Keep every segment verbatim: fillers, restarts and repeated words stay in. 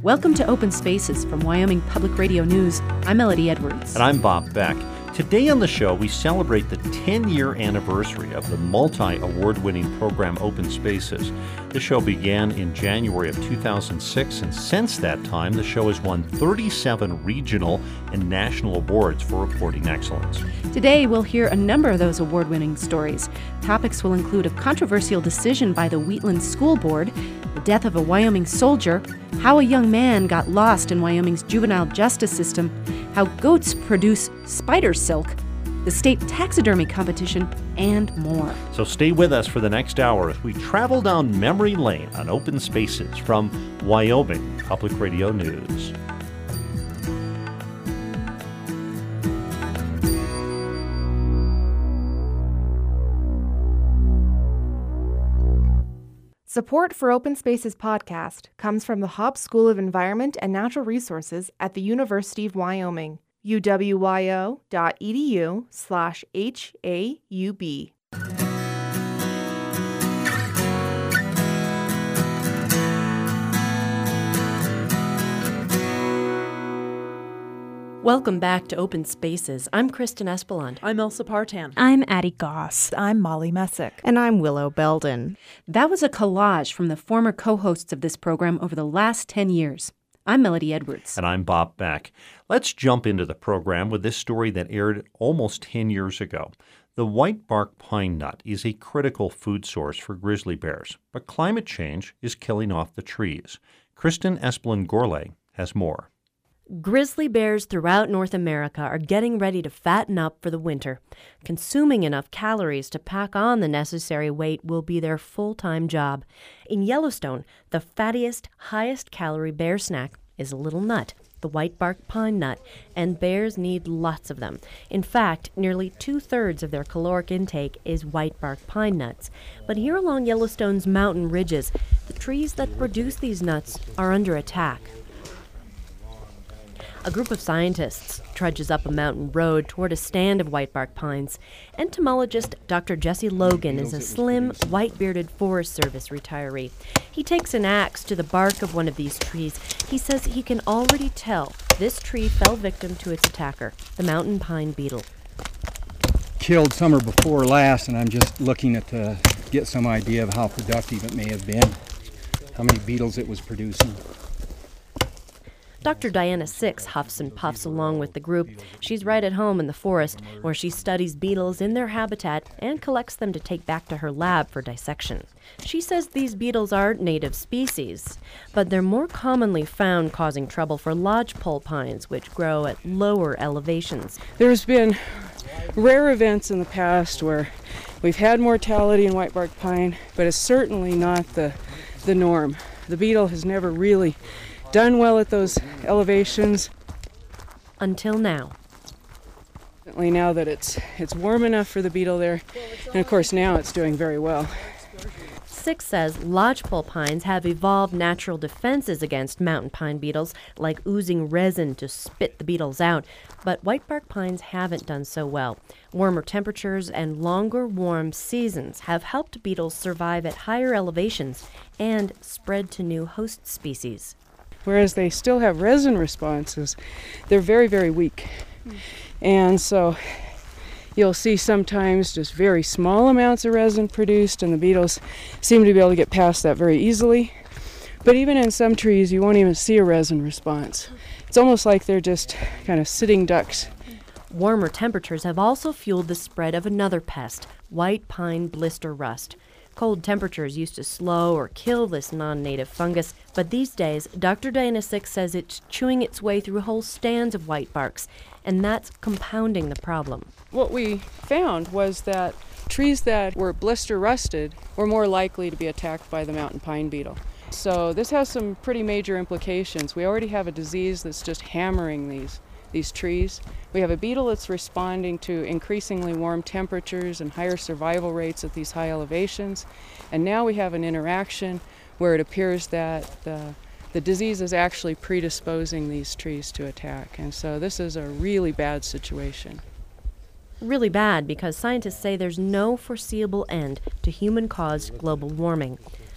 Welcome to Open Spaces from Wyoming Public Radio News. I'm Melody Edwards. And I'm Bob Beck. Today on the show, we celebrate the ten-year anniversary of the multi-award-winning program Open Spaces. The show began in January of two thousand six, and since that time, the show has won thirty-seven regional and national awards for reporting excellence. Today, we'll hear a number of those award-winning stories. Topics will include a controversial decision by the Wheatland School Board, the death of a Wyoming soldier, how a young man got lost in Wyoming's juvenile justice system, how goats produce spider silk, the state taxidermy competition, and more. So stay with us for the next hour as we travel down memory lane on Open Spaces from Wyoming Public Radio News. Support for Open Spaces podcast comes from the Hobbs School of Environment and Natural Resources at the University of Wyoming, u w y o dot e d u slash H A U B. Welcome back to Open Spaces. I'm Kristen Espeland. I'm Elsa Partan. I'm Addie Goss. I'm Molly Messick. And I'm Willow Belden. That was a collage from the former co-hosts of this program over the last ten years. I'm Melody Edwards. And I'm Bob Beck. Let's jump into the program with this story that aired almost ten years ago. The white bark pine nut is a critical food source for grizzly bears, but climate change is killing off the trees. Kristen Espeland-Gourlay has more. Grizzly bears throughout North America are getting ready to fatten up for the winter. Consuming enough calories to pack on the necessary weight will be their full-time job. In Yellowstone, the fattiest, highest-calorie bear snack is a little nut, the white bark pine nut, and bears need lots of them. In fact, nearly two-thirds of their caloric intake is white bark pine nuts. But here along Yellowstone's mountain ridges, the trees that produce these nuts are under attack. A group of scientists trudges up a mountain road toward a stand of whitebark pines. Entomologist Doctor Jesse Logan is a slim, white-bearded Forest Service retiree. He takes an axe to the bark of one of these trees. He says he can already tell this tree fell victim to its attacker, the mountain pine beetle. Killed summer before last, and I'm just looking at to get some idea of how productive it may have been, how many beetles it was producing. Doctor Diana Six huffs and puffs along with the group. She's right at home in the forest, where she studies beetles in their habitat and collects them to take back to her lab for dissection. She says these beetles are native species, but they're more commonly found causing trouble for lodgepole pines, which grow at lower elevations. There's been rare events in the past where we've had mortality in whitebark pine, but it's certainly not the, the norm. The beetle has never really done well at those elevations. Until now. Now that it's it's warm enough for the beetle there, and of course now it's doing very well. Six says lodgepole pines have evolved natural defenses against mountain pine beetles, like oozing resin to spit the beetles out, but whitebark pines haven't done so well. Warmer temperatures and longer warm seasons have helped beetles survive at higher elevations and spread to new host species. Whereas they still have resin responses, they're very, very weak. Mm. And so you'll see sometimes just very small amounts of resin produced, and the beetles seem to be able to get past that very easily. But even in some trees, you won't even see a resin response. It's almost like they're just kind of sitting ducks. Warmer temperatures have also fueled the spread of another pest, white pine blister rust. Cold temperatures used to slow or kill this non-native fungus, but these days, Doctor Diana Six says it's chewing its way through whole stands of whitebarks, and that's compounding the problem. What we found was that trees that were blister rusted were more likely to be attacked by the mountain pine beetle. So this has some pretty major implications. We already have a disease that's just hammering these these trees. We have a beetle that's responding to increasingly warm temperatures and higher survival rates at these high elevations. And now we have an interaction where it appears that the, the disease is actually predisposing these trees to attack. And so this is a really bad situation. Really bad because scientists say there's no foreseeable end to human-caused global warming.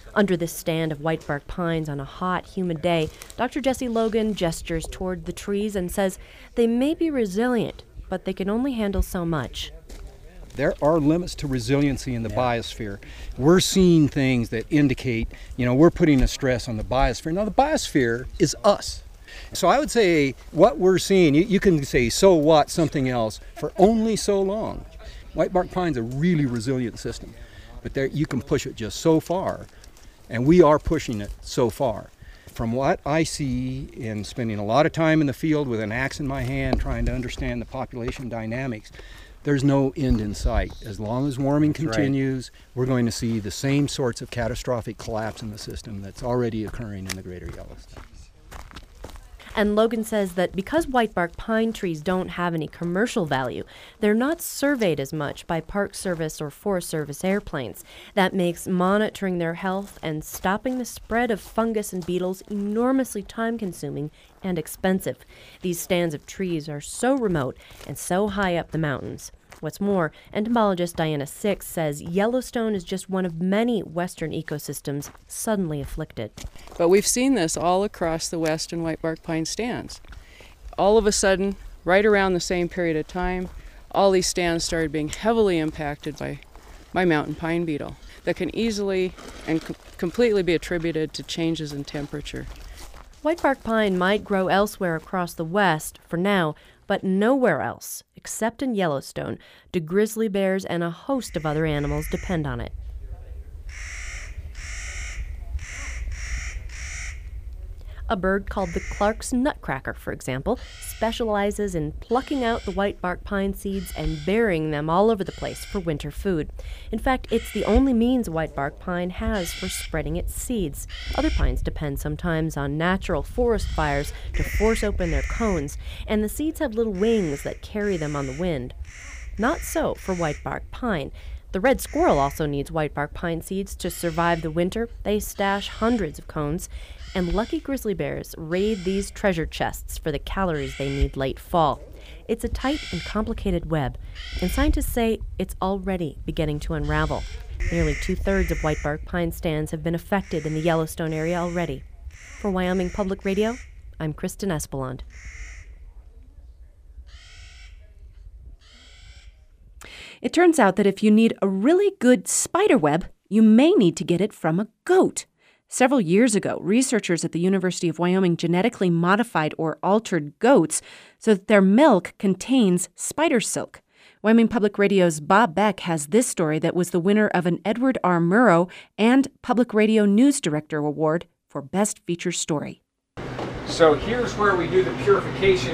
Under this stand of whitebark pines on a hot, humid day, Doctor Jesse Logan gestures toward the trees and says they may be resilient, but they can only handle so much. There are limits to resiliency in the yeah. biosphere. We're seeing things that indicate, you know, we're putting a stress on the biosphere. Now, the biosphere is us. So I would say what we're seeing, you, you can say, so what, something else, for only so long. Whitebark pine's a really resilient system, but there you can push it just so far, and we are pushing it so far. From what I see in spending a lot of time in the field with an axe in my hand trying to understand the population dynamics, there's no end in sight. As long as warming that's continues, right. we're going to see the same sorts of catastrophic collapse in the system that's already occurring in the greater Yellowstone. And Logan says that because whitebark pine trees don't have any commercial value, they're not surveyed as much by Park Service or Forest Service airplanes. That makes monitoring their health and stopping the spread of fungus and beetles enormously time-consuming and expensive. These stands of trees are so remote and so high up the mountains. What's more, entomologist Diana Six says Yellowstone is just one of many western ecosystems suddenly afflicted. But we've seen this all across the western whitebark pine stands. All of a sudden, right around the same period of time, all these stands started being heavily impacted by, by mountain pine beetle that can easily and com- completely be attributed to changes in temperature. Whitebark pine might grow elsewhere across the West for now, but nowhere else, except in Yellowstone, do grizzly bears and a host of other animals depend on it. A bird called the Clark's nutcracker, for example, specializes in plucking out the whitebark pine seeds and burying them all over the place for winter food. In fact, it's the only means whitebark pine has for spreading its seeds. Other pines depend sometimes on natural forest fires to force open their cones, and the seeds have little wings that carry them on the wind. Not so for whitebark pine. The red squirrel also needs whitebark pine seeds to survive the winter. They stash hundreds of cones, and lucky grizzly bears raid these treasure chests for the calories they need late fall. It's a tight and complicated web, and scientists say it's already beginning to unravel. Nearly two-thirds of whitebark pine stands have been affected in the Yellowstone area already. For Wyoming Public Radio, I'm Kristen Espeland. It turns out that if you need a really good spider web, you may need to get it from a goat. Several years ago, researchers at the University of Wyoming genetically modified or altered goats so that their milk contains spider silk. Wyoming Public Radio's Bob Beck has this story that was the winner of an Edward R. Murrow and Public Radio News Director Award for Best Feature Story. So here's where we do the purification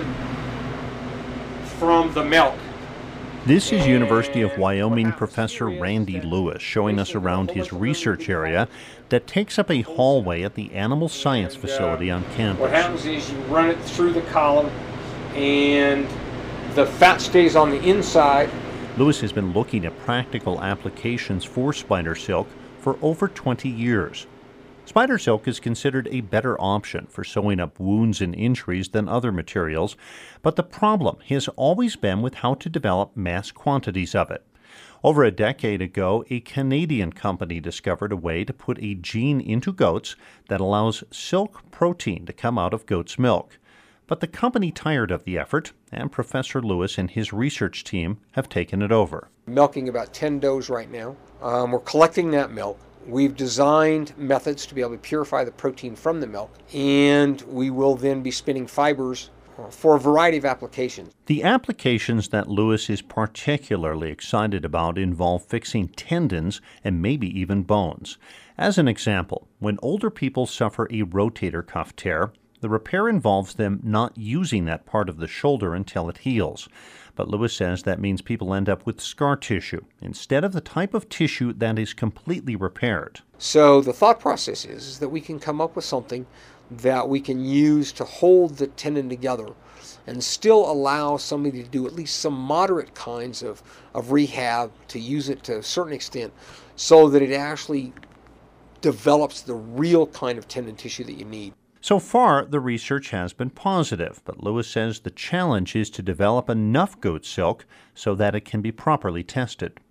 from the milk. This is University of Wyoming professor Randy Lewis showing us around his research area that takes up a hallway at the Animal Science facility on campus. What happens is you run it through the column and the fat stays on the inside. Lewis has been looking at practical applications for spider silk for over twenty years. Spider silk is considered a better option for sewing up wounds and injuries than other materials, but the problem has always been with how to develop mass quantities of it. Over a decade ago, a Canadian company discovered a way to put a gene into goats that allows silk protein to come out of goat's milk. But the company tired of the effort, and Professor Lewis and his research team have taken it over. Milking about ten does right now. Um, we're collecting that milk. We've designed methods to be able to purify the protein from the milk, and we will then be spinning fibers for a variety of applications. The applications that Lewis is particularly excited about involve fixing tendons and maybe even bones. As an example, when older people suffer a rotator cuff tear, the repair involves them not using that part of the shoulder until it heals. But Lewis says that means people end up with scar tissue instead of the type of tissue that is completely repaired. So the thought process is, is that we can come up with something that we can use to hold the tendon together and still allow somebody to do at least some moderate kinds of, of rehab, to use it to a certain extent, so that it actually develops the real kind of tendon tissue that you need. So far, the research has been positive, but Lewis says the challenge is to develop enough goat silk so that it can be properly tested.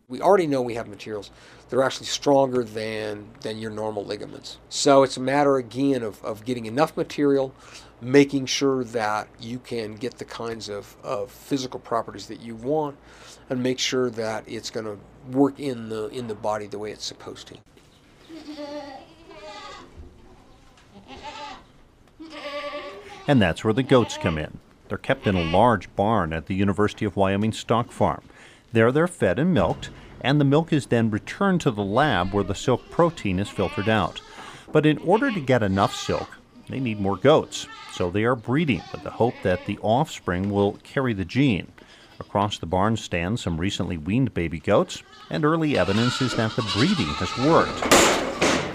We already know we have materials that are actually stronger than, than your normal ligaments. So it's a matter, again, of, of getting enough material, making sure that you can get the kinds of, of physical properties that you want, and make sure that it's going to work in the, in the body the way it's supposed to. And that's where the goats come in. They're kept in a large barn at the University of Wyoming Stock Farm. There they're fed and milked, and the milk is then returned to the lab where the silk protein is filtered out. But in order to get enough silk, they need more goats. So they are breeding with the hope that the offspring will carry the gene. Across the barn stand some recently weaned baby goats, and early evidence is that the breeding has worked.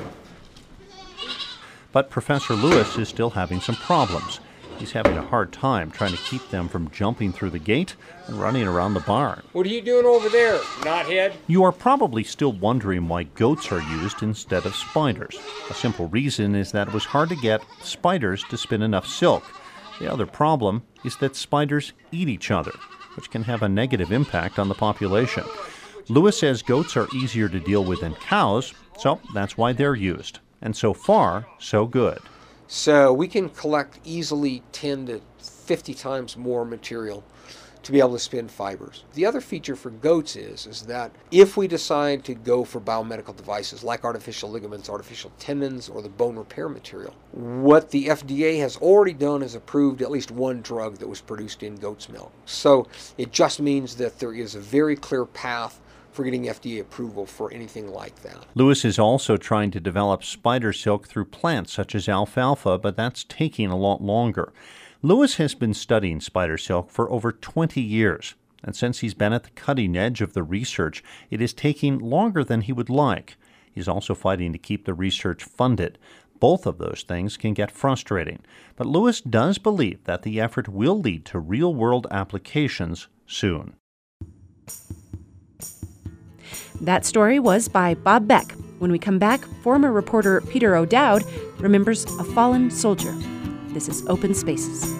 But Professor Lewis is still having some problems. He's having a hard time trying to keep them from jumping through the gate and running around the barn. What are you doing over there, knothead? You are probably still wondering why goats are used instead of spiders. A simple reason is that it was hard to get spiders to spin enough silk. The other problem is that spiders eat each other, which can have a negative impact on the population. Lewis says goats are easier to deal with than cows, so that's why they're used. And so far, so good. So we can collect easily ten to fifty times more material to be able to spin fibers. The other feature for goats is, is that if we decide to go for biomedical devices like artificial ligaments, artificial tendons, or the bone repair material, what the F D A has already done is approved at least one drug that was produced in goat's milk. So it just means that there is a very clear path for getting F D A approval for anything like that. Lewis is also trying to develop spider silk through plants such as alfalfa, but that's taking a lot longer. Lewis has been studying spider silk for over twenty years, and since he's been at the cutting edge of the research, it is taking longer than he would like. He's also fighting to keep the research funded. Both of those things can get frustrating, but Lewis does believe that the effort will lead to real-world applications soon. That story was by Bob Beck. When we come back, former reporter Peter O'Dowd remembers a fallen soldier. This is Open Spaces.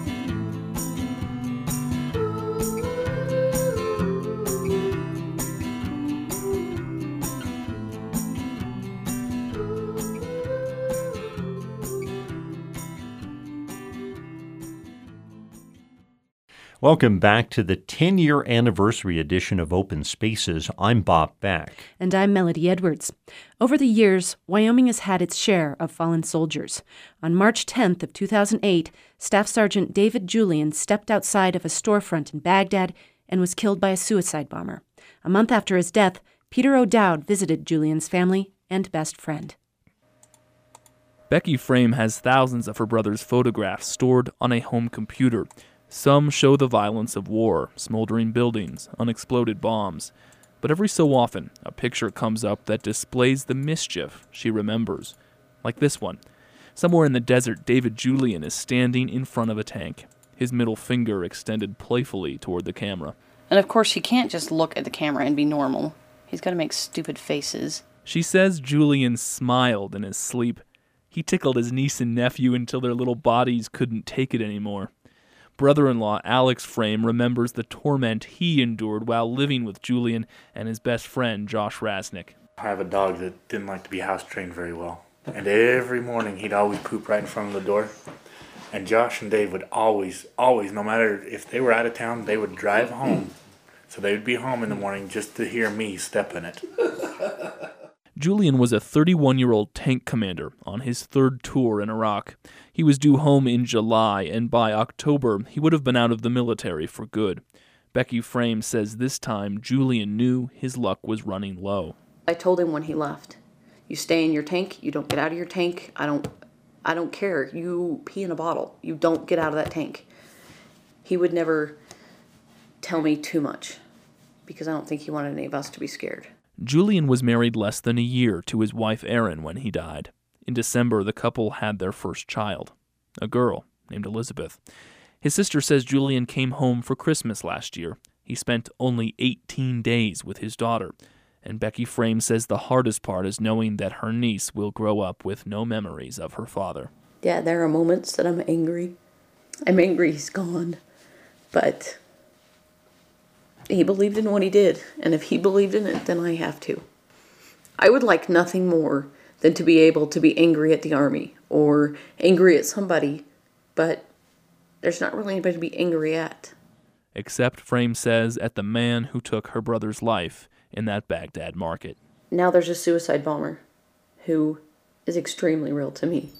Welcome back to the ten-year anniversary edition of Open Spaces. I'm Bob Beck. And I'm Melody Edwards. Over the years, Wyoming has had its share of fallen soldiers. On March tenth of two thousand eight, Staff Sergeant David Julian stepped outside of a storefront in Baghdad and was killed by a suicide bomber. A month after his death, Peter O'Dowd visited Julian's family and best friend. Becky Frame has thousands of her brother's photographs stored on a home computer. Some show the violence of war, smoldering buildings, unexploded bombs. But every so often, a picture comes up that displays the mischief she remembers. Like this one. Somewhere in the desert, David Julian is standing in front of a tank, his middle finger extended playfully toward the camera. And of course, he can't just look at the camera and be normal. He's got to make stupid faces. She says Julian smiled in his sleep. He tickled his niece and nephew until their little bodies couldn't take it anymore. Brother-in-law Alex Frame remembers the torment he endured while living with Julian and his best friend, Josh Rasnick. I have a dog that didn't like to be house-trained very well. And every morning he'd always poop right in front of the door. And Josh and Dave would always, always, no matter if they were out of town, they would drive home. So they would be home in the morning just to hear me step in it. Julian was a thirty-one-year-old tank commander on his third tour in Iraq. He was due home in July, and by October, he would have been out of the military for good. Becky Frame says this time Julian knew his luck was running low. I told him when he left, you stay in your tank, you don't get out of your tank, I don't, I don't care, you pee in a bottle, you don't get out of that tank. He would never tell me too much, because I don't think he wanted any of us to be scared. Julian was married less than a year to his wife Erin when he died. In December, the couple had their first child, a girl named Elizabeth. His sister says Julian came home for Christmas last year. He spent only eighteen days with his daughter. And Becky Frame says the hardest part is knowing that her niece will grow up with no memories of her father. Yeah, there are moments that I'm angry. I'm angry he's gone, but he believed in what he did, and if he believed in it, then I have to. I would like nothing more than to be able to be angry at the Army or angry at somebody, but there's not really anybody to be angry at. Except, Frame says, at the man who took her brother's life in that Baghdad market. Now there's a suicide bomber who is extremely real to me.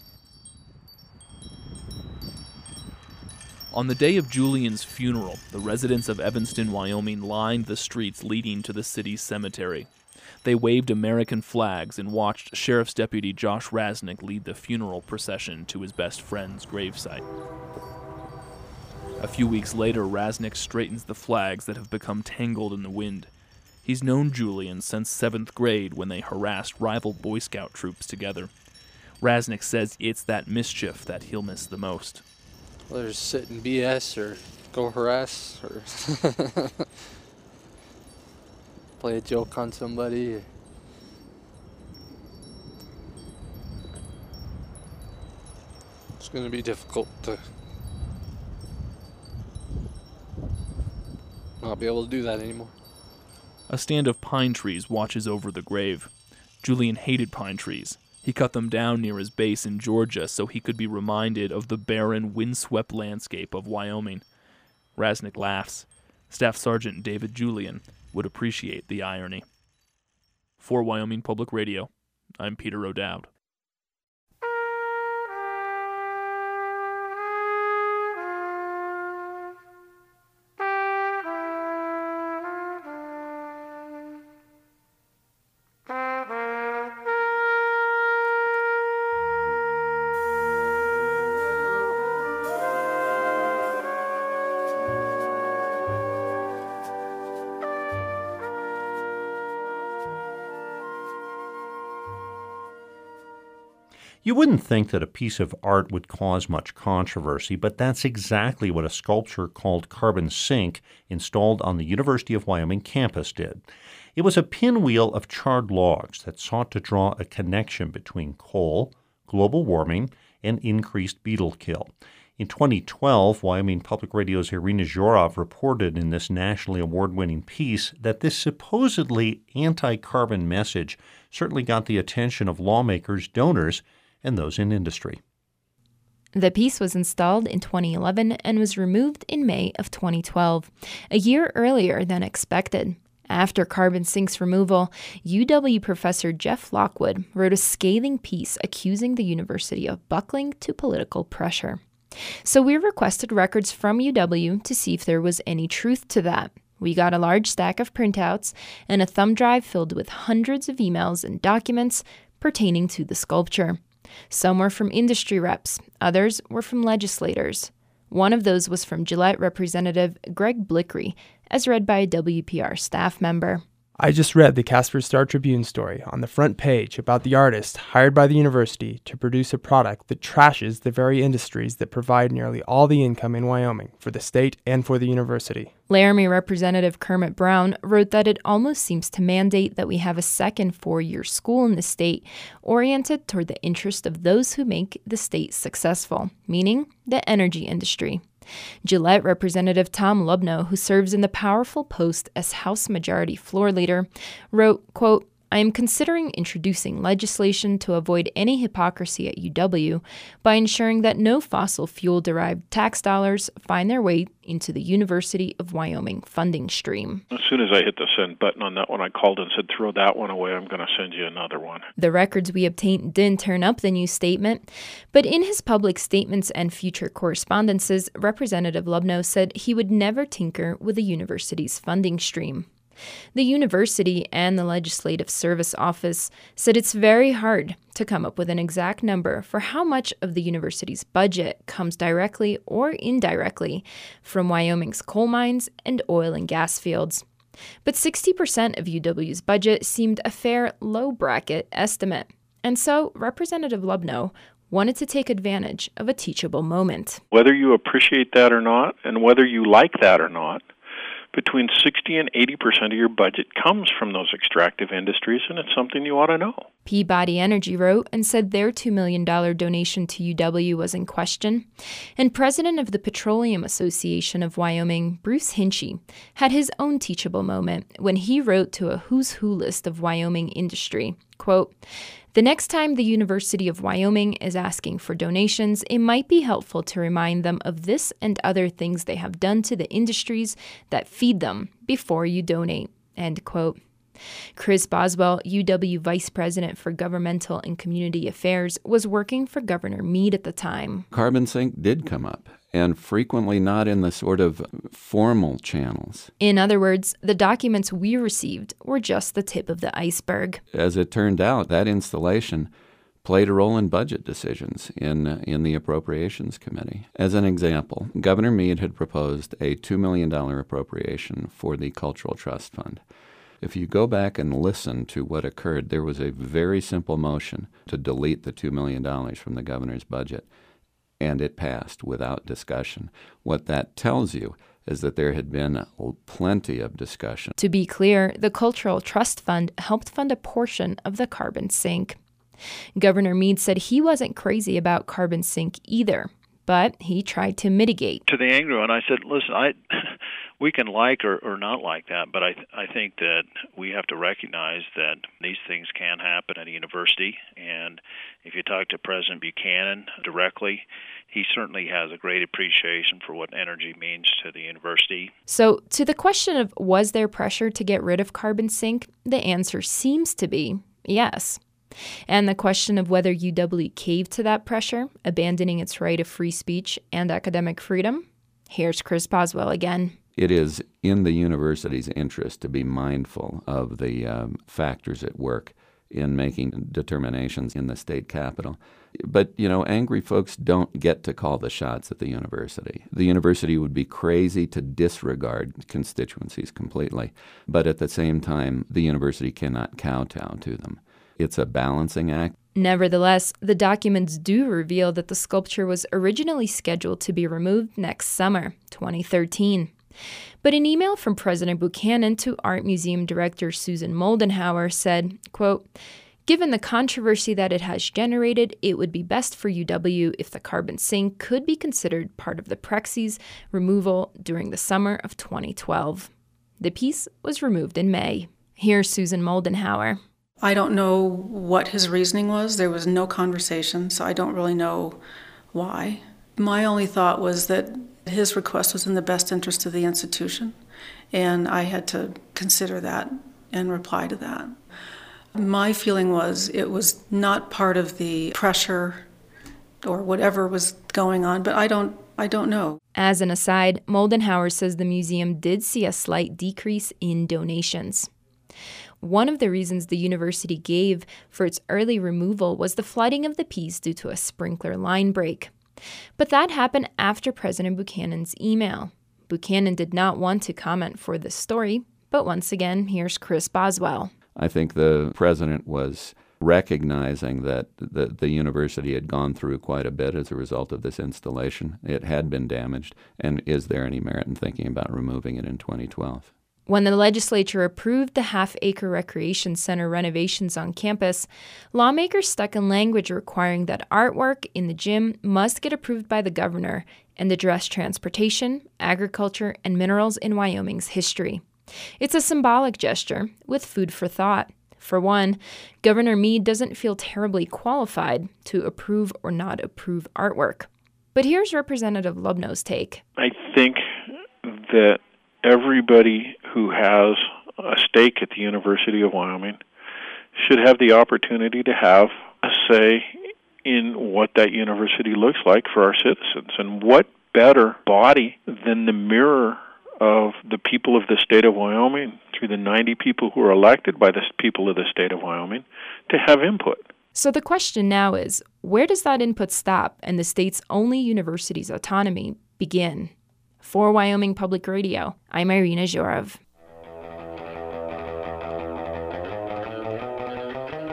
On the day of Julian's funeral, the residents of Evanston, Wyoming lined the streets leading to the city's cemetery. They waved American flags and watched Sheriff's Deputy Josh Rasnick lead the funeral procession to his best friend's gravesite. A few weeks later, Rasnick straightens the flags that have become tangled in the wind. He's known Julian since seventh grade when they harassed rival Boy Scout troops together. Rasnick says it's that mischief that he'll miss the most. Whether it's sit in B S or go harass or play a joke on somebody. It's going to be difficult to not be able to do that anymore. A stand of pine trees watches over the grave. Julian hated pine trees. He cut them down near his base in Georgia so he could be reminded of the barren, windswept landscape of Wyoming. Rasnick laughs. Staff Sergeant David Julian would appreciate the irony. For Wyoming Public Radio, I'm Peter O'Dowd. You wouldn't think that a piece of art would cause much controversy, but that's exactly what a sculpture called Carbon Sink, installed on the University of Wyoming campus, did. It was a pinwheel of charred logs that sought to draw a connection between coal, global warming, and increased beetle kill. In twenty twelve, Wyoming Public Radio's Irina Zhorov reported in this nationally award-winning piece that this supposedly anti-carbon message certainly got the attention of lawmakers, donors, and those in industry. The piece was installed in twenty eleven and was removed in May of twenty twelve, a year earlier than expected. After Carbon Sink's removal, U W professor Jeff Lockwood wrote a scathing piece accusing the university of buckling to political pressure. So we requested records from U W to see if there was any truth to that. We got a large stack of printouts and a thumb drive filled with hundreds of emails and documents pertaining to the sculpture. Some were from industry reps, others were from legislators. One of those was from Gillette Representative Greg Blickery, as read by a W P R staff member. I just read the Casper Star Tribune story on the front page about the artist hired by the university to produce a product that trashes the very industries that provide nearly all the income in Wyoming for the state and for the university. Laramie Representative Kermit Brown wrote that it almost seems to mandate that we have a second four-year school in the state oriented toward the interest of those who make the state successful, meaning the energy industry. Gillette Representative Tom Lubno, who serves in the powerful post as House Majority Floor Leader, wrote, quote, I am considering introducing legislation to avoid any hypocrisy at U W by ensuring that no fossil fuel-derived tax dollars find their way into the University of Wyoming funding stream. As soon as I hit the send button on that one, I called and said, throw that one away. I'm going to send you another one. The records we obtained didn't turn up the new statement, but in his public statements and future correspondences, Representative Lubno said he would never tinker with the university's funding stream. The university and the Legislative Service Office said it's very hard to come up with an exact number for how much of the university's budget comes directly or indirectly from Wyoming's coal mines and oil and gas fields. But sixty percent of U W's budget seemed a fair low-bracket estimate, and so Representative Lubno wanted to take advantage of a teachable moment. Whether you appreciate that or not, and whether you like that or not, between sixty and eighty percent of your budget comes from those extractive industries, and it's something you ought to know. Peabody Energy wrote and said their two million dollars donation to U W was in question. And president of the Petroleum Association of Wyoming, Bruce Hinchy, had his own teachable moment when he wrote to a who's who list of Wyoming industry, quote, "The next time the University of Wyoming is asking for donations, it might be helpful to remind them of this and other things they have done to the industries that feed them before you donate," end quote. Chris Boswell, U W Vice President for Governmental and Community Affairs, was working for Governor Meade at the time. Carbon sink did come up, and frequently not in the sort of formal channels. In other words, the documents we received were just the tip of the iceberg. As it turned out, that installation played a role in budget decisions in in the Appropriations Committee. As an example, Governor Meade had proposed a two million dollars appropriation for the Cultural Trust Fund. If you go back and listen to what occurred, there was a very simple motion to delete the two million dollars from the governor's budget, and it passed without discussion. What that tells you is that there had been plenty of discussion. To be clear, the Cultural Trust Fund helped fund a portion of the carbon sink. Governor Meade said he wasn't crazy about carbon sink either, but he tried to mitigate. To the angry one, I said, listen, I... we can like or, or not like that, but I th- I think that we have to recognize that these things can happen at a university. And if you talk to President Buchanan directly, he certainly has a great appreciation for what energy means to the university. So to the question of was there pressure to get rid of carbon sink, the answer seems to be yes. And the question of whether U W caved to that pressure, abandoning its right of free speech and academic freedom, here's Chris Boswell again. It is in the university's interest to be mindful of the um, factors at work in making determinations in the state capitol. But, you know, angry folks don't get to call the shots at the university. The university would be crazy to disregard constituencies completely, but at the same time, the university cannot kowtow to them. It's a balancing act. Nevertheless, the documents do reveal that the sculpture was originally scheduled to be removed next summer, twenty thirteen. But an email from President Buchanan to Art Museum Director Susan Moldenhauer said, quote, "Given the controversy that it has generated, it would be best for U W if the carbon sink could be considered part of the Prexy's removal during the summer of twenty twelve. The piece was removed in May. Here's Susan Moldenhauer. I don't know what his reasoning was. There was no conversation, so I don't really know why. My only thought was that his request was in the best interest of the institution, and I had to consider that and reply to that. My feeling was it was not part of the pressure or whatever was going on, but I don't I don't know. As an aside, Moldenhauer says the museum did see a slight decrease in donations. One of the reasons the university gave for its early removal was the flooding of the piece due to a sprinkler line break. But that happened after President Buchanan's email. Buchanan did not want to comment for this story, but once again, here's Chris Boswell. I think the president was recognizing that the, the university had gone through quite a bit as a result of this installation. It had been damaged, and is there any merit in thinking about removing it in twenty twelve? When the legislature approved the half-acre recreation center renovations on campus, lawmakers stuck in language requiring that artwork in the gym must get approved by the governor and address transportation, agriculture, and minerals in Wyoming's history. It's a symbolic gesture with food for thought. For one, Governor Meade doesn't feel terribly qualified to approve or not approve artwork. But here's Representative Lubnow's take. I think that everybody who has a stake at the University of Wyoming should have the opportunity to have a say in what that university looks like for our citizens. And what better body than the mirror of the people of the state of Wyoming, through the ninety people who are elected by the people of the state of Wyoming, to have input. So the question now is, where does that input stop and the state's only university's autonomy begin? For Wyoming Public Radio, I'm Irina Zhorov.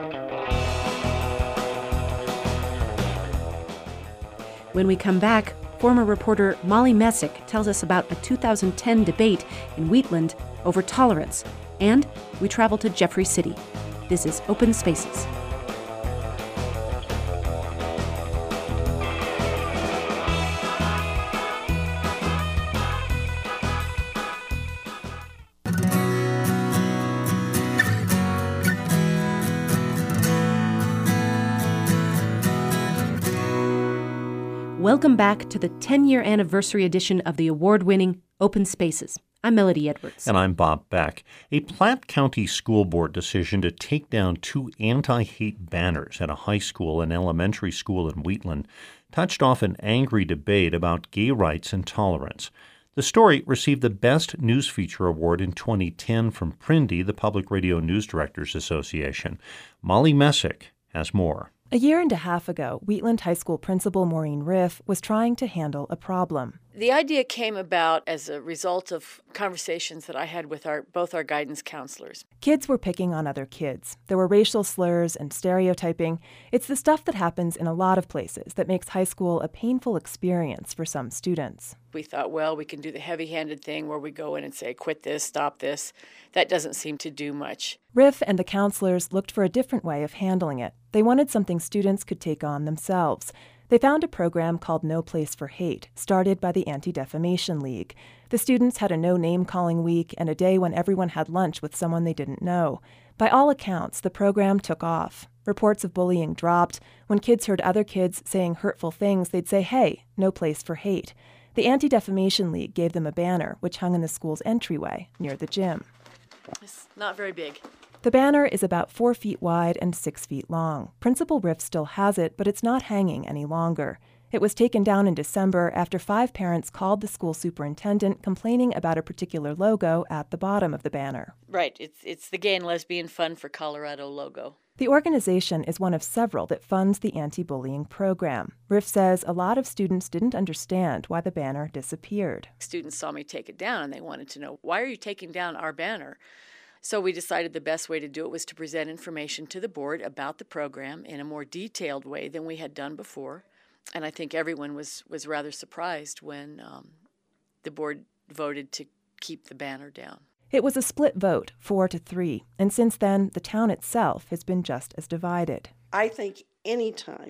When we come back, Former reporter Molly Messick tells us about a two thousand ten debate in Wheatland over tolerance. And we travel to Jeffrey City. This is Open Spaces. Welcome back to the ten-year anniversary edition of the award-winning Open Spaces. I'm Melody Edwards. And I'm Bob Beck. A Platte County School Board decision to take down two anti-hate banners at a high school and elementary school in Wheatland touched off an angry debate about gay rights and tolerance. The story received the Best News Feature Award in twenty ten from Prindy, the Public Radio News Directors Association. Molly Messick has more. A year and a half ago, Wheatland High School principal Maureen Riff was trying to handle a problem. The idea came about as a result of conversations that I had with our both our guidance counselors. Kids were picking on other kids. There were racial slurs and stereotyping. It's the stuff that happens in a lot of places that makes high school a painful experience for some students. We thought, well, we can do the heavy-handed thing where we go in and say, quit this, stop this. That doesn't seem to do much. Riff and the counselors looked for a different way of handling it. They wanted something students could take on themselves. They found a program called No Place for Hate, started by the Anti-Defamation League. The students had a no-name-calling week and a day when everyone had lunch with someone they didn't know. By all accounts, the program took off. Reports of bullying dropped. When kids heard other kids saying hurtful things, they'd say, hey, no place for hate. The Anti-Defamation League gave them a banner, which hung in the school's entryway near the gym. It's not very big. The banner is about four feet wide and six feet long. Principal Riff still has it, but it's not hanging any longer. It was taken down in December after five parents called the school superintendent complaining about a particular logo at the bottom of the banner. Right. It's, it's the Gay and Lesbian Fund for Colorado logo. The organization is one of several that funds the anti-bullying program. Riff says a lot of students didn't understand why the banner disappeared. Students saw me take it down and they wanted to know, why are you taking down our banner? So we decided the best way to do it was to present information to the board about the program in a more detailed way than we had done before. And I think everyone was, was rather surprised when um, the board voted to keep the banner down. It was a split vote, four to three, and since then, the town itself has been just as divided. I think anytime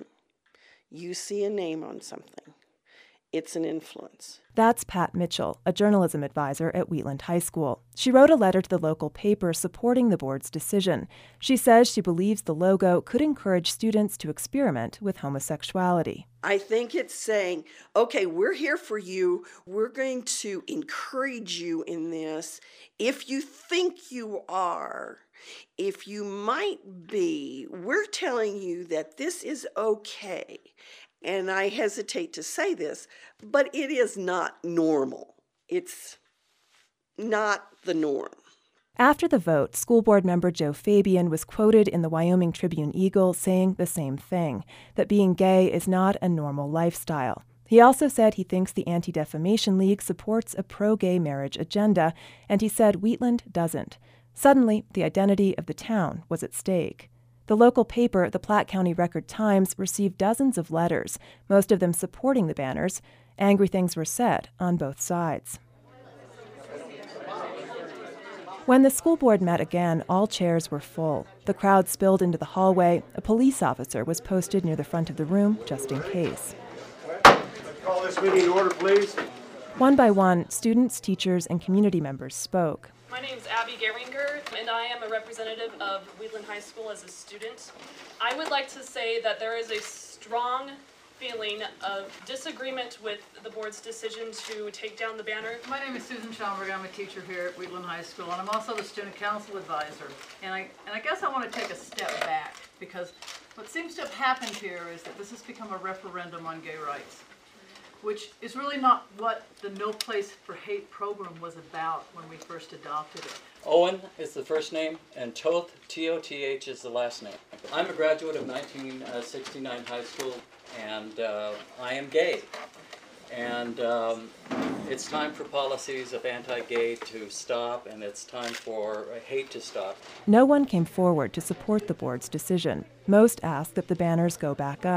you see a name on something, it's an influence. That's Pat Mitchell, a journalism advisor at Wheatland High School. She wrote a letter to the local paper supporting the board's decision. She says she believes the logo could encourage students to experiment with homosexuality. I think it's saying, okay, we're here for you. We're going to encourage you in this. If you think you are, if you might be, we're telling you that this is okay. And I hesitate to say this, but it is not normal. It's not the norm. After the vote, school board member Joe Fabian was quoted in the Wyoming Tribune-Eagle saying the same thing, that being gay is not a normal lifestyle. He also said he thinks the Anti-Defamation League supports a pro-gay marriage agenda, and he said Wheatland doesn't. Suddenly, the identity of the town was at stake. The local paper, the Platte County Record-Times, received dozens of letters, most of them supporting the banners. Angry things were said on both sides. When the school board met again, all chairs were full. The crowd spilled into the hallway. A police officer was posted near the front of the room just in case. Call this meeting to order, please. One by one, students, teachers, and community members spoke. My name is Abby Geringer, and I am a representative of Wheatland High School as a student. I would like to say that there is a strong feeling of disagreement with the board's decision to take down the banner. My name is Susan Schaumburg. I'm a teacher here at Wheatland High School, and I'm also the student council advisor. And I, and I guess I want to take a step back, because what seems to have happened here is that this has become a referendum on gay rights, which is really not what the No Place for Hate program was about when we first adopted it. Owen is the first name, and Toth, T O T H, is the last name. I'm a graduate of nineteen sixty-nine high school, and uh, I am gay. And um, it's time for policies of anti-gay to stop, and it's time for hate to stop. No one came forward to support the board's decision. Most asked that the banners go back up.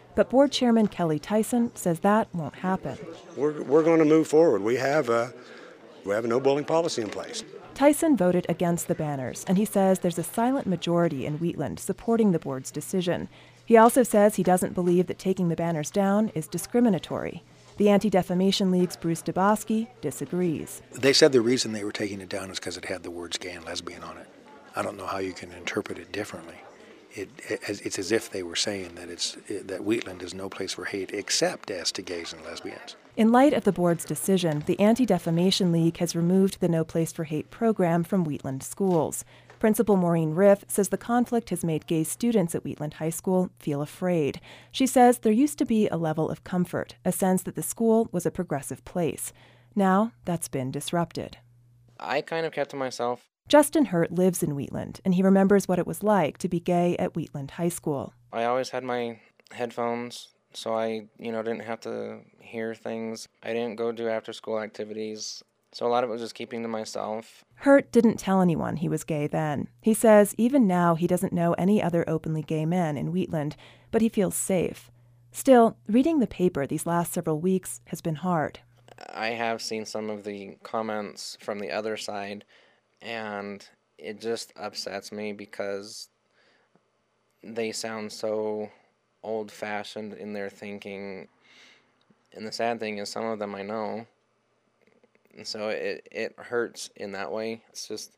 But board chairman Kelly Tyson says that won't happen. We're, we're going to move forward. We have a, we have a no bullying policy in place. Tyson voted against the banners, and he says there's a silent majority in Wheatland supporting the board's decision. He also says he doesn't believe that taking the banners down is discriminatory. The Anti-Defamation League's Bruce Dubosky disagrees. They said the reason they were taking it down is because it had the words gay and lesbian on it. I don't know how you can interpret it differently. It, it, it's as if they were saying that it's that Wheatland is no place for hate except as to gays and lesbians. In light of the board's decision, the Anti-Defamation League has removed the No Place for Hate program from Wheatland schools. Principal Maureen Riff says the conflict has made gay students at Wheatland High School feel afraid. She says there used to be a level of comfort, a sense that the school was a progressive place. Now that's been disrupted. I kind of kept to myself. Justin Hurt lives in Wheatland, and he remembers what it was like to be gay at Wheatland High School. I always had my headphones, so I, you know, didn't have to hear things. I didn't go do after-school activities, so a lot of it was just keeping to myself. Hurt didn't tell anyone he was gay then. He says even now he doesn't know any other openly gay men in Wheatland, but he feels safe. Still, reading the paper these last several weeks has been hard. I have seen some of the comments from the other side, and it just upsets me because they sound so old-fashioned in their thinking. And the sad thing is some of them I know. And so it, it hurts in that way. It's just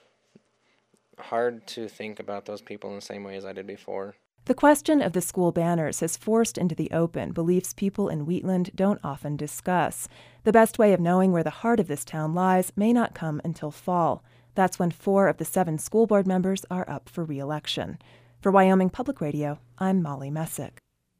hard to think about those people in the same way as I did before. The question of the school banners has forced into the open beliefs people in Wheatland don't often discuss. The best way of knowing where the heart of this town lies may not come until fall. That's when four of the seven school board members are up for re-election. For Wyoming Public Radio, I'm Molly Messick.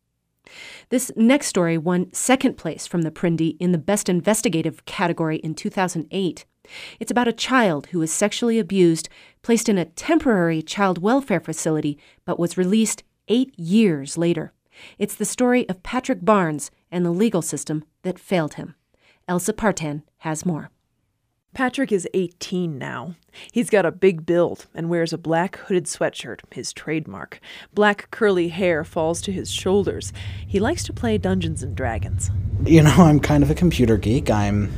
This next story won second place from the Prindy in the Best Investigative category in two thousand eight. It's about a child who was sexually abused, placed in a temporary child welfare facility, but was released eight years later. It's the story of Patrick Barnes and the legal system that failed him. Elsa Partan has more. Patrick is eighteen now. He's got a big build and wears a black hooded sweatshirt, his trademark. Black curly hair falls to his shoulders. He likes to play Dungeons and Dragons. You know, I'm kind of a computer geek. I'm...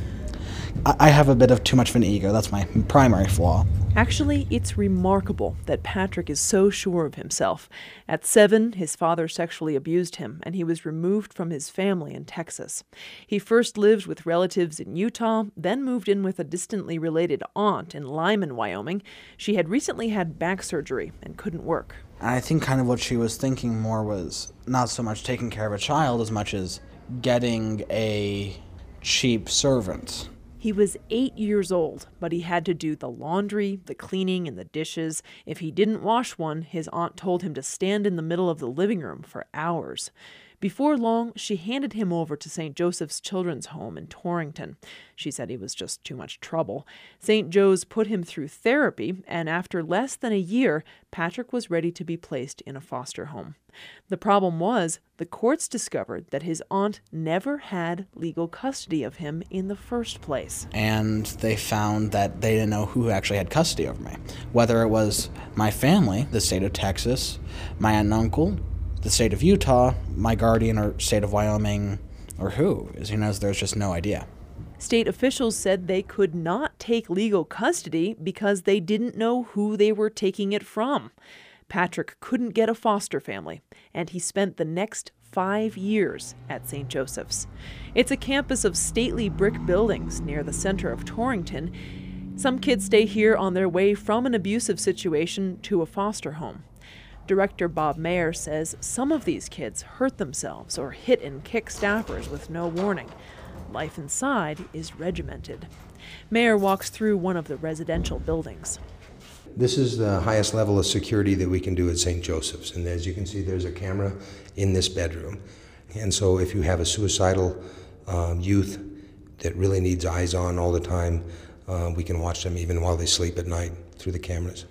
I have a bit of too much of an ego. That's my primary flaw. Actually, it's remarkable that Patrick is so sure of himself. At seven, his father sexually abused him, and he was removed from his family in Texas. He first lived with relatives in Utah, then moved in with a distantly related aunt in Lyman, Wyoming. She had recently had back surgery and couldn't work. I think kind of what she was thinking more was not so much taking care of a child as much as getting a cheap servant. He was eight years old, but he had to do the laundry, the cleaning, and the dishes. If he didn't wash one, his aunt told him to stand in the middle of the living room for hours. Before long, she handed him over to Saint Joseph's Children's Home in Torrington. She said he was just too much trouble. Saint Joe's put him through therapy, and after less than a year, Patrick was ready to be placed in a foster home. The problem was, the courts discovered that his aunt never had legal custody of him in the first place. And they found that they didn't know who actually had custody over me. Whether it was my family, the state of Texas, my aunt and uncle, the state of Utah, my guardian, or state of Wyoming, or who. As you know, there's just no idea. State officials said they could not take legal custody because they didn't know who they were taking it from. Patrick couldn't get a foster family, and he spent the next five years at Saint Joseph's. It's a campus of stately brick buildings near the center of Torrington. Some kids stay here on their way from an abusive situation to a foster home. Director Bob Mayer says some of these kids hurt themselves or hit and kick staffers with no warning. Life inside is regimented. Mayer walks through one of the residential buildings. This is the highest level of security that we can do at Saint Joseph's, and as you can see, there's a camera in this bedroom. And so if you have a suicidal um, youth that really needs eyes on all the time, uh, we can watch them even while they sleep at night through the cameras.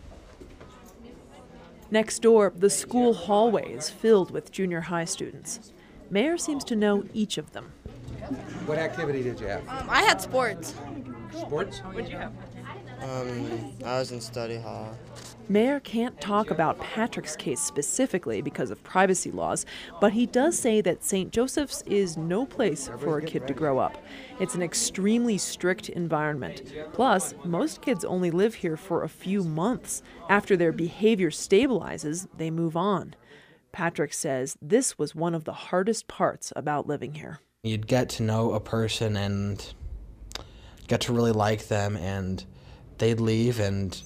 Next door, the school hallway is filled with junior high students. Mayer seems to know each of them. What activity did you have? Um, I had sports. Sports? What did you have? Um, I was in study hall. Mayer can't talk about Patrick's case specifically because of privacy laws, but he does say that Saint Joseph's is no place for a kid to grow up. It's an extremely strict environment. Plus, most kids only live here for a few months. After their behavior stabilizes, they move on. Patrick says this was one of the hardest parts about living here. You'd get to know a person and get to really like them, and they'd leave and...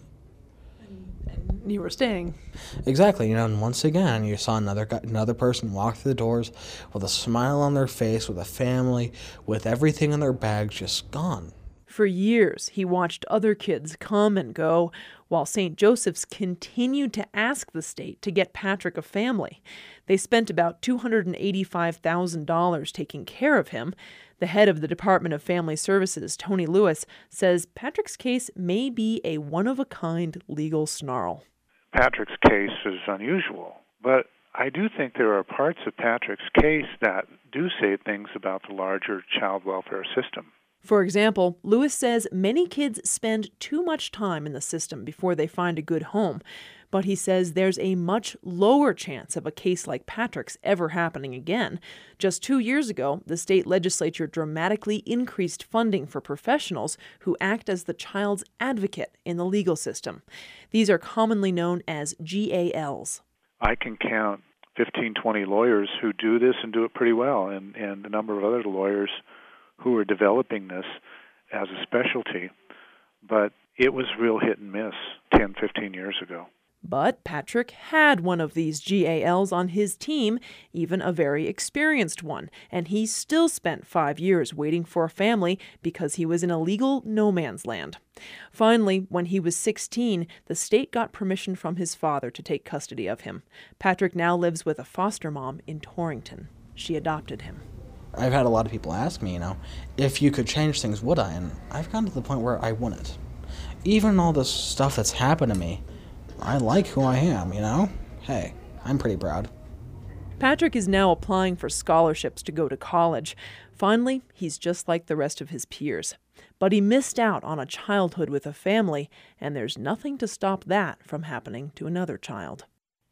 You were staying. Exactly, you know, and once again, you saw another guy, another person walk through the doors with a smile on their face, with a family, with everything in their bags just gone. For years, he watched other kids come and go, while Saint Joseph's continued to ask the state to get Patrick a family. They spent about two hundred eighty-five thousand dollars taking care of him. The head of the Department of Family Services, Tony Lewis, says Patrick's case may be a one-of-a-kind legal snarl. Patrick's case is unusual, but I do think there are parts of Patrick's case that do say things about the larger child welfare system. For example, Lewis says many kids spend too much time in the system before they find a good home, but he says there's a much lower chance of a case like Patrick's ever happening again. Just two years ago, the state legislature dramatically increased funding for professionals who act as the child's advocate in the legal system. These are commonly known as G A Ls. I can count fifteen, twenty lawyers who do this and do it pretty well, and, and a number of other lawyers who are developing this as a specialty, but it was real hit and miss ten, fifteen years ago. But Patrick had one of these G A Ls on his team, even a very experienced one, and he still spent five years waiting for a family because he was in a legal no man's land. Finally, when he was sixteen, the state got permission from his father to take custody of him. Patrick now lives with a foster mom in Torrington. She adopted him. I've had a lot of people ask me, you know, if you could change things, would I? And I've gotten to the point where I wouldn't. Even all this stuff that's happened to me, I like who I am, you know? Hey, I'm pretty proud. Patrick is now applying for scholarships to go to college. Finally, he's just like the rest of his peers. But he missed out on a childhood with a family, and there's nothing to stop that from happening to another child.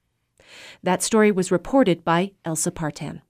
That story was reported by Elsa Partan.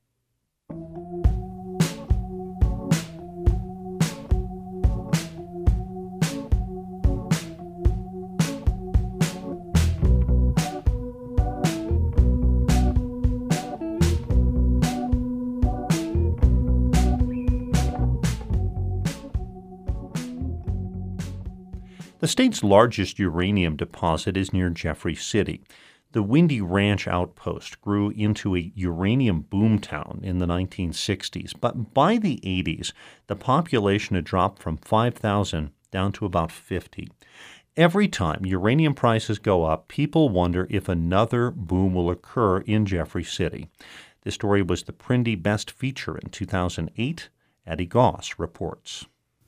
The state's largest uranium deposit is near Jeffrey City. The Windy Ranch outpost grew into a uranium boomtown in the nineteen sixties, but by the eighties, the population had dropped from five thousand down to about fifty. Every time uranium prices go up, people wonder if another boom will occur in Jeffrey City. This story was the Prindy Best Feature in two thousand eight. Addie Goss reports.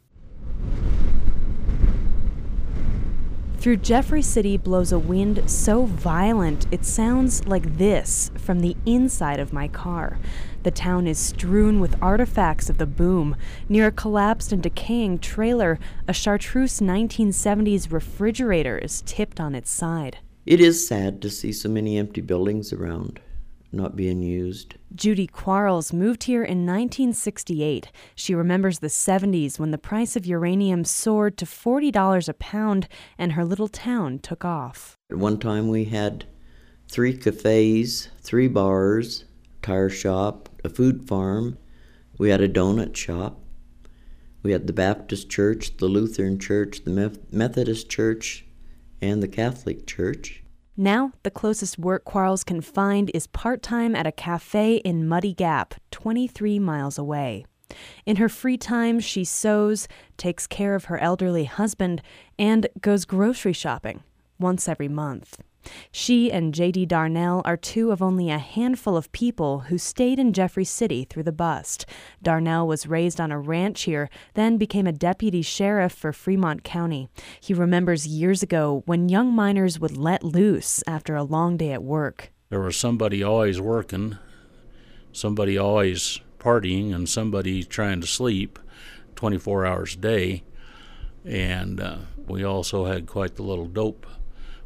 Through Jeffrey City blows a wind so violent it sounds like this from the inside of my car. The town is strewn with artifacts of the boom. Near a collapsed and decaying trailer, a chartreuse nineteen seventies refrigerator is tipped on its side. It is sad to see so many empty buildings around, not being used. Judy Quarles moved here in nineteen sixty-eight. She remembers the seventies when the price of uranium soared to forty dollars a pound and her little town took off. At one time we had three cafes, three bars, tire shop, a food farm. We had a donut shop. We had the Baptist church, the Lutheran church, the Methodist church, and the Catholic church. Now, the closest work Quarles can find is part-time at a cafe in Muddy Gap, twenty-three miles away. In her free time, she sews, takes care of her elderly husband, and goes grocery shopping once every month. She and J D Darnell are two of only a handful of people who stayed in Jeffrey City through the bust. Darnell was raised on a ranch here, then became a deputy sheriff for Fremont County. He remembers years ago when young miners would let loose after a long day at work. There was somebody always working, somebody always partying, and somebody trying to sleep twenty-four hours a day. And uh, we also had quite the little dope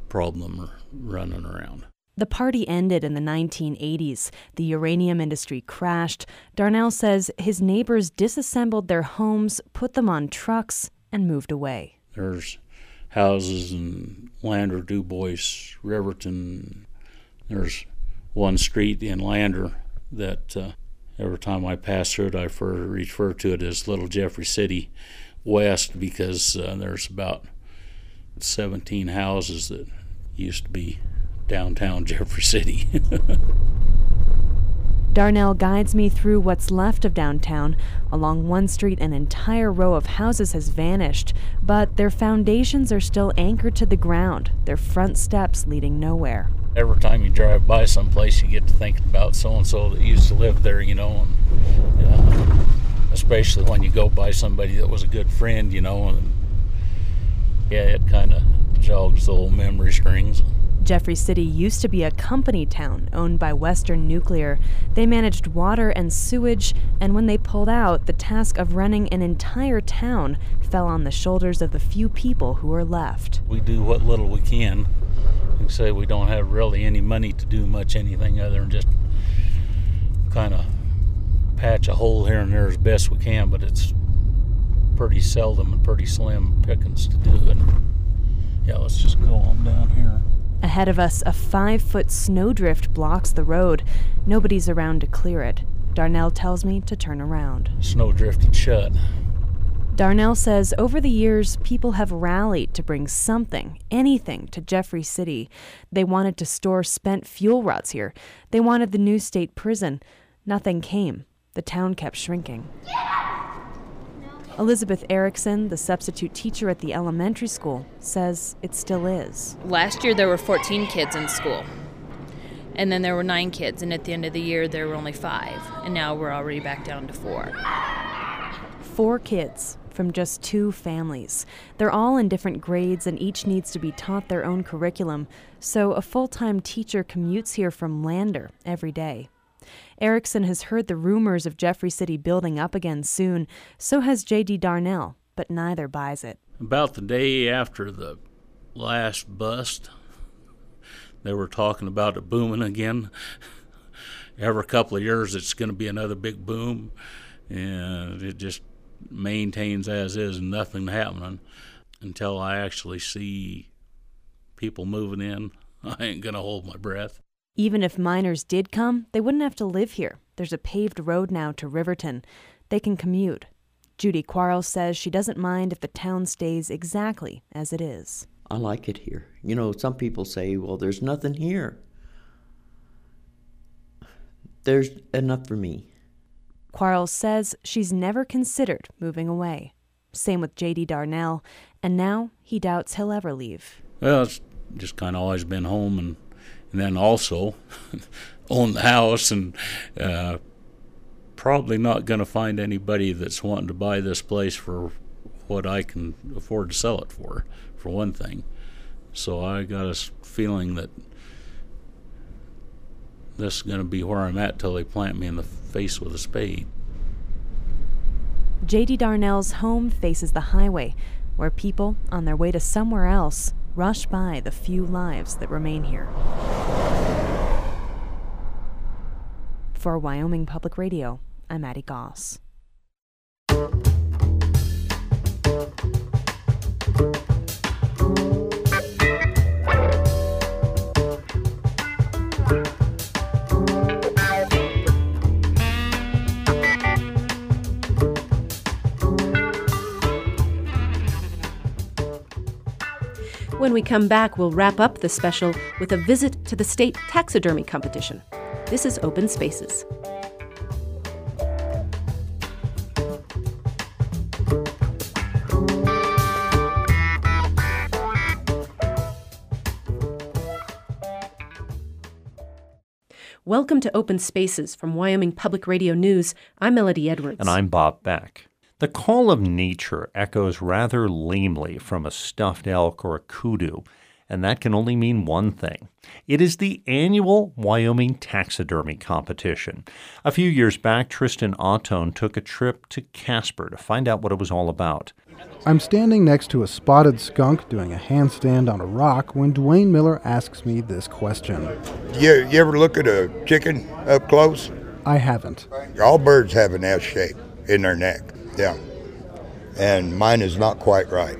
problem running around. The party ended in the nineteen eighties. The uranium industry crashed. Darnell says his neighbors disassembled their homes, put them on trucks, and moved away. There's houses in Lander, Du Bois, Riverton. There's one street in Lander that uh, every time I pass through it, I refer, refer to it as Little Jeffrey City West, because uh, there's about seventeen houses that used to be downtown Jeffrey City. Darnell guides me through what's left of downtown. Along one street, an entire row of houses has vanished, but their foundations are still anchored to the ground, their front steps leading nowhere. Every time you drive by someplace, you get to thinking about so-and-so that used to live there, you know, and, uh, especially when you go by somebody that was a good friend, you know, and yeah, it kind of jogs the old memory strings. Jeffrey City used to be a company town owned by Western Nuclear. They managed water and sewage, and when they pulled out, the task of running an entire town fell on the shoulders of the few people who were left. We do what little we can. You say we don't have really any money to do much anything other than just kind of patch a hole here and there as best we can, but it's pretty seldom and pretty slim pickings to do it. Yeah, let's just go on down here. Ahead of us, a five-foot snowdrift blocks the road. Nobody's around to clear it. Darnell tells me to turn around. Snowdrift had shut. Darnell says over the years, people have rallied to bring something, anything, to Jeffrey City. They wanted to store spent fuel rods here. They wanted the new state prison. Nothing came. The town kept shrinking. Elizabeth Erickson, the substitute teacher at the elementary school, says it still is. Last year there were fourteen kids in school, and then there were nine kids, and at the end of the year there were only five, and now we're already back down to four. Four kids from just two families. They're all in different grades, and each needs to be taught their own curriculum, so a full-time teacher commutes here from Lander every day. Erickson has heard the rumors of Jeffrey City building up again soon. So has J D Darnell, but neither buys it. About the day after the last bust, they were talking about it booming again. Every couple of years it's going to be another big boom, and it just maintains as is, nothing happening until I actually see people moving in. I ain't going to hold my breath. Even if miners did come, they wouldn't have to live here. There's a paved road now to Riverton. They can commute. Judy Quarles says she doesn't mind if the town stays exactly as it is. I like it here. You know, some people say, well, there's nothing here. There's enough for me. Quarles says she's never considered moving away. Same with J D Darnell, and now he doubts he'll ever leave. Well, it's just kind of always been home, and And then also own the house, and uh, probably not going to find anybody that's wanting to buy this place for what I can afford to sell it for, for one thing. So I got a feeling that this is going to be where I'm at till they plant me in the face with a spade. J D Darnell's home faces the highway, where people on their way to somewhere else rush by the few lives that remain here. For Wyoming Public Radio, I'm Addie Goss. When we come back, we'll wrap up the special with a visit to the state taxidermy competition. This is Open Spaces. Welcome to Open Spaces from Wyoming Public Radio News. I'm Melody Edwards. And I'm Bob Beck. The call of nature echoes rather lamely from a stuffed elk or a kudu, and that can only mean one thing. It is the annual Wyoming Taxidermy Competition. A few years back, Tristan Autone took a trip to Casper to find out what it was all about. I'm standing next to a spotted skunk doing a handstand on a rock when Dwayne Miller asks me this question. You, you ever look at a chicken up close? I haven't. All birds have an S shape in their neck, yeah. And mine is not quite right.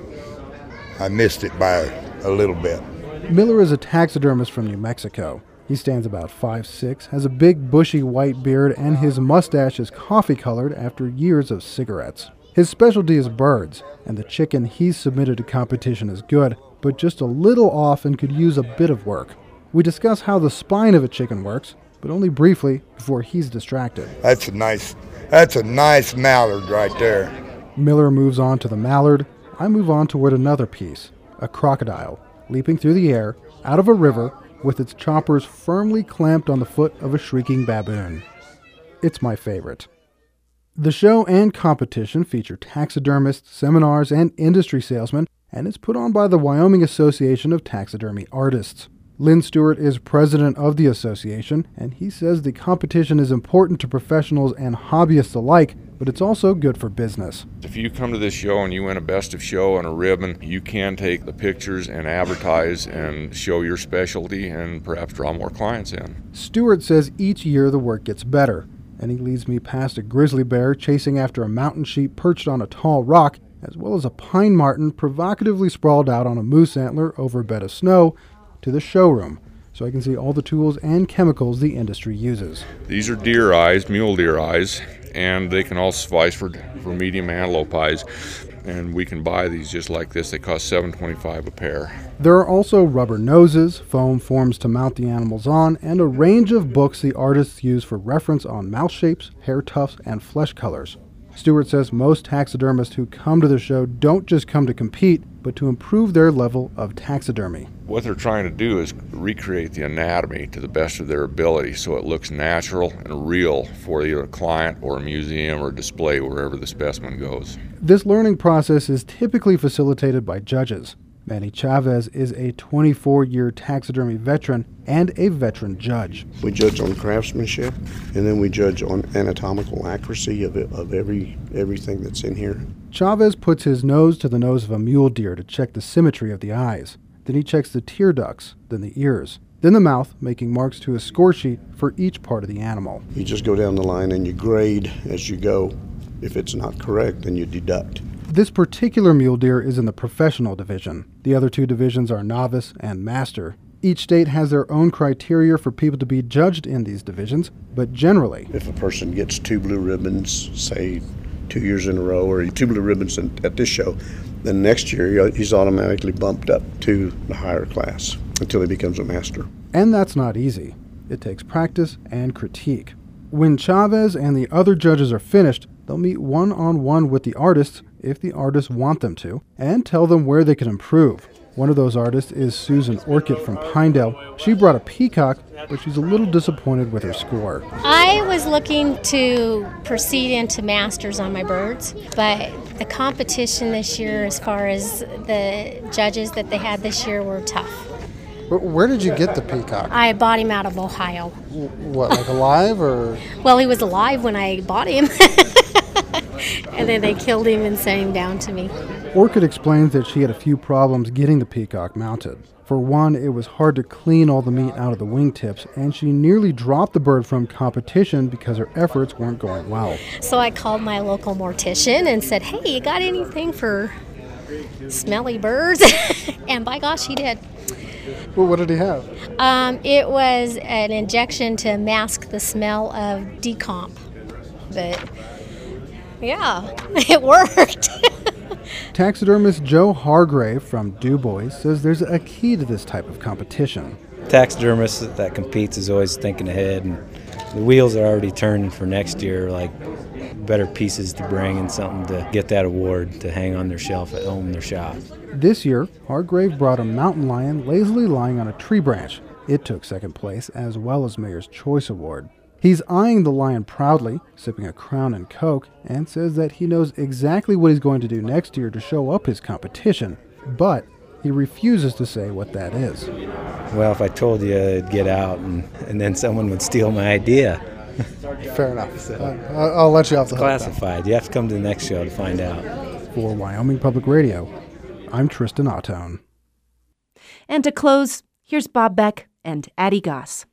I missed it by a little bit. Miller is a taxidermist from New Mexico. He stands about five foot six, has a big bushy white beard, and his mustache is coffee-colored after years of cigarettes. His specialty is birds, and the chicken he's submitted to competition is good, but just a little off and could use a bit of work. We discuss how the spine of a chicken works, but only briefly before he's distracted. That's a nice, that's a nice mallard right there. Miller moves on to the mallard. I move on toward another piece, a crocodile, leaping through the air, out of a river, with its choppers firmly clamped on the foot of a shrieking baboon. It's my favorite. The show and competition feature taxidermists, seminars, and industry salesmen, and it's put on by the Wyoming Association of Taxidermy Artists. Lynn Stewart is president of the association, and he says the competition is important to professionals and hobbyists alike, but it's also good for business. If you come to this show and you win a best of show and a ribbon, you can take the pictures and advertise and show your specialty and perhaps draw more clients in. Stewart says each year the work gets better, and he leads me past a grizzly bear chasing after a mountain sheep perched on a tall rock, as well as a pine marten provocatively sprawled out on a moose antler over a bed of snow, to the showroom, so I can see all the tools and chemicals the industry uses. These are deer eyes, mule deer eyes, and they can also suffice for, for medium antelope eyes. And we can buy these just like this. They cost seven dollars and twenty-five cents a pair. There are also rubber noses, foam forms to mount the animals on, and a range of books the artists use for reference on mouth shapes, hair tufts, and flesh colors. Stewart says most taxidermists who come to the show don't just come to compete, but to improve their level of taxidermy. What they're trying to do is recreate the anatomy to the best of their ability so it looks natural and real for either a client or a museum or display wherever the specimen goes. This learning process is typically facilitated by judges. Manny Chavez is a twenty-four-year taxidermy veteran and a veteran judge. We judge on craftsmanship, and then we judge on anatomical accuracy of it, of every everything that's in here. Chavez puts his nose to the nose of a mule deer to check the symmetry of the eyes. Then he checks the tear ducts, then the ears, then the mouth, making marks to a score sheet for each part of the animal. You just go down the line and you grade as you go. If it's not correct, then you deduct. This particular mule deer is in the professional division. The other two divisions are novice and master. Each state has their own criteria for people to be judged in these divisions, but generally, if a person gets two blue ribbons, say two years in a row, or two blue ribbons in, at this show, then next year he's automatically bumped up to the higher class until he becomes a master. And that's not easy. It takes practice and critique. When Chavez and the other judges are finished, they'll meet one-on-one with the artists if the artists want them to, and tell them where they can improve. One of those artists is Susan Orchid from Pinedale. She brought a peacock, but she's a little disappointed with her score. I was looking to proceed into masters on my birds, but the competition this year, as far as the judges that they had this year, were tough. Where did you get the peacock? I bought him out of Ohio. What, like alive or? Well, he was alive when I bought him. And then they killed him and sent him down to me. Orchid explains that she had a few problems getting the peacock mounted. For one, it was hard to clean all the meat out of the wingtips, and she nearly dropped the bird from competition because her efforts weren't going well. So I called my local mortician and said, hey, you got anything for smelly birds? And by gosh, he did. Well, what did he have? Um, it was an injection to mask the smell of decomp. But yeah, it worked. Taxidermist Joe Hargrave from Du Bois says there's a key to this type of competition. Taxidermist that competes is always thinking ahead, and the wheels are already turning for next year, like better pieces to bring and something to get that award to hang on their shelf at home in their shop. This year, Hargrave brought a mountain lion lazily lying on a tree branch. It took second place, as well as Mayor's Choice Award. He's eyeing the lion proudly, sipping a Crown and Coke, and says that he knows exactly what he's going to do next year to show up his competition, but he refuses to say what that is. Well, if I told you, it'd get out, and, and then someone would steal my idea. Fair enough. So, uh, I'll let you off the hook. Classified. You have to come to the next show to find out. For Wyoming Public Radio, I'm Tristan Ottone. And to close, here's Bob Beck and Addie Goss.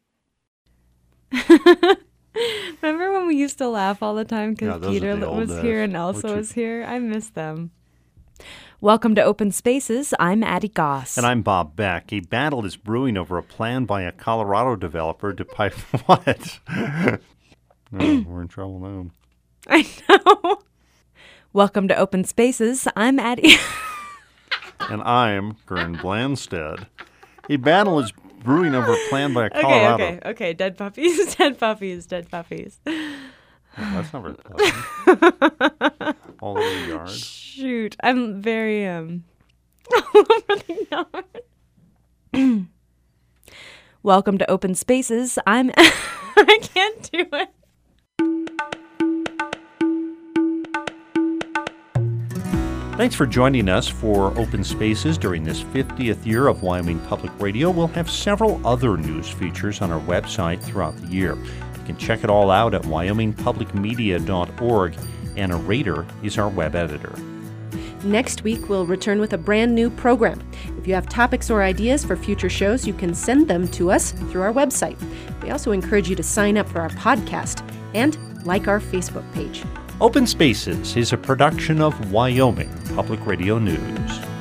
Remember when we used to laugh all the time because Yeah, those Peter are the was old here days. and Elsa Which- was here? I miss them. Welcome to Open Spaces. I'm Addie Goss. And I'm Bob Beck. A battle is brewing over a plan by a Colorado developer to pipe... What? Oh, we're in trouble now. I know. Welcome to Open Spaces. I'm Addie. And I'm Gern Blandstead. A battle is brewing over a plan by a Okay, Colorado... okay, okay. Dead puppies, dead puppies, dead puppies. Oh, that's not very pleasant. All over the yard. Shoot, I'm very um all over the yard. Welcome to Open Spaces. I'm I can't do it. Thanks for joining us for Open Spaces during this fiftieth year of Wyoming Public Radio. We'll have several other news features on our website throughout the year. You can check it all out at wyoming public media dot org. Anna Rader is our web editor. Next week, we'll return with a brand new program. If you have topics or ideas for future shows, you can send them to us through our website. We also encourage you to sign up for our podcast and like our Facebook page. Open Spaces is a production of Wyoming Public Radio News.